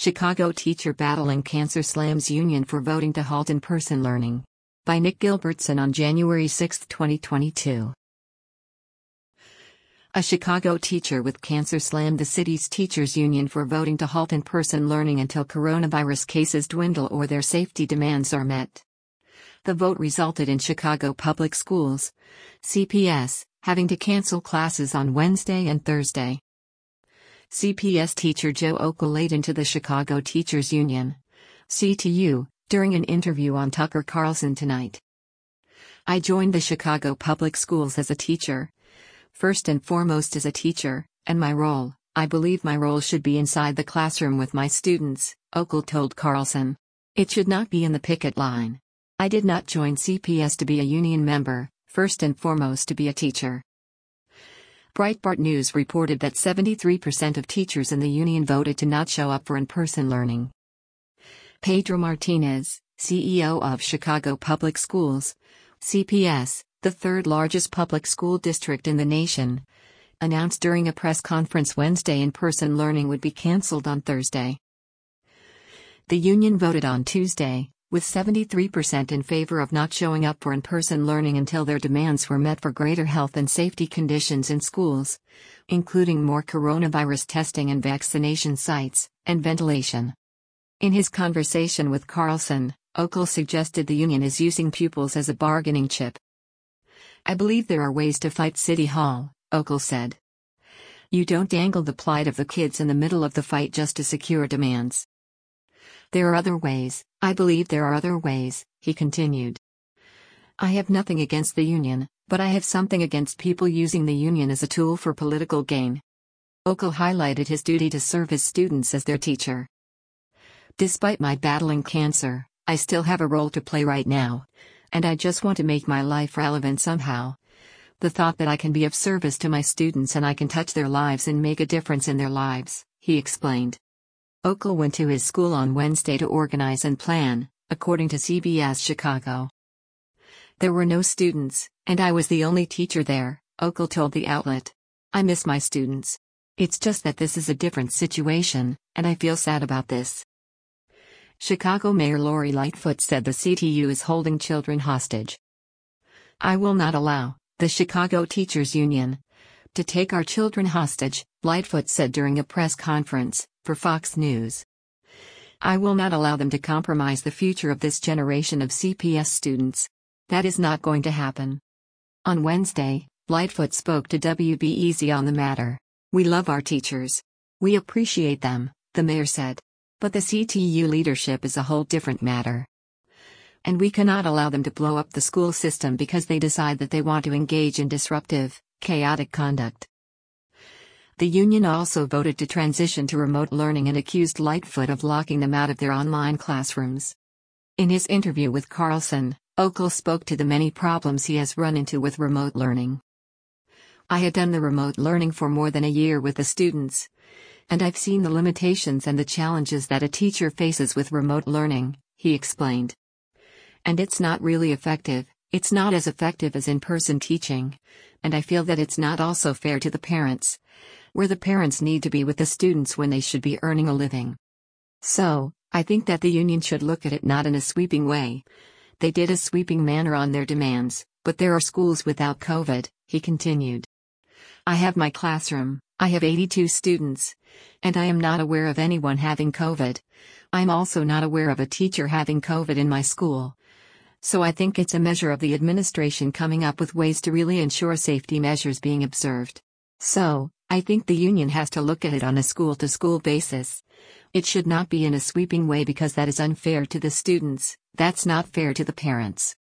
Chicago teacher battling cancer slams union for voting to halt in-person learning. By Nick Gilbertson on January 6, 2022. A Chicago teacher with cancer slammed the city's teachers union for voting to halt in-person learning until coronavirus cases dwindle or their safety demands are met. The vote resulted in Chicago Public Schools, CPS, having to cancel classes on Wednesday and Thursday. CPS teacher Joe Okell laid into the Chicago Teachers Union, CTU, during an interview on Tucker Carlson Tonight. I joined the Chicago Public Schools as a teacher. First and foremost as a teacher, and I believe my role should be inside the classroom with my students, Okell told Carlson. It should not be in the picket line. I did not join CPS to be a union member, first and foremost to be a teacher. Breitbart News reported that 73% of teachers in the union voted to not show up for in-person learning. Pedro Martinez, CEO of Chicago Public Schools, CPS, the third largest public school district in the nation, announced during a press conference Wednesday in-person learning would be canceled on Thursday. The union voted on Tuesday, with 73% in favor of not showing up for in-person learning until their demands were met for greater health and safety conditions in schools, including more coronavirus testing and vaccination sites, and ventilation. In his conversation with Carlson, Okell suggested the union is using pupils as a bargaining chip. I believe there are ways to fight City Hall, Okell said. You don't dangle the plight of the kids in the middle of the fight just to secure demands. There are other ways, I believe there are other ways, he continued. I have nothing against the union, but I have something against people using the union as a tool for political gain. Okell highlighted his duty to serve his students as their teacher. Despite my battling cancer, I still have a role to play right now, and I just want to make my life relevant somehow. The thought that I can be of service to my students and I can touch their lives and make a difference in their lives, he explained. Okell went to his school on Wednesday to organize and plan, according to CBS Chicago. There were no students, and I was the only teacher there, Okell told the outlet. I miss my students. It's just that this is a different situation, and I feel sad about this. Chicago Mayor Lori Lightfoot said the CTU is holding children hostage. I will not allow the Chicago Teachers Union to take our children hostage, Lightfoot said during a press conference for Fox News. I will not allow them to compromise the future of this generation of CPS students. That is not going to happen. On Wednesday, Lightfoot spoke to WBEZ on the matter. We love our teachers. We appreciate them, the mayor said. But the CTU leadership is a whole different matter. And we cannot allow them to blow up the school system because they decide that they want to engage in disruptive, chaotic conduct. The union also voted to transition to remote learning and accused Lightfoot of locking them out of their online classrooms. In his interview with Carlson, Okell spoke to the many problems he has run into with remote learning. I had done the remote learning for more than a year with the students, and I've seen the limitations and the challenges that a teacher faces with remote learning, he explained. And it's not really effective, it's not as effective as in-person teaching, and I feel that it's not also fair to the parents, where the parents need to be with the students when they should be earning a living. So, I think that the union should look at it not in a sweeping way. They did a sweeping manner on their demands, but there are schools without COVID, he continued. I have my classroom, I have 82 students, and I am not aware of anyone having COVID. I'm also not aware of a teacher having COVID in my school. So I think it's a measure of the administration coming up with ways to really ensure safety measures being observed. So, I think the union has to look at it on a school-to-school basis. It should not be in a sweeping way because that is unfair to the students, that's not fair to the parents.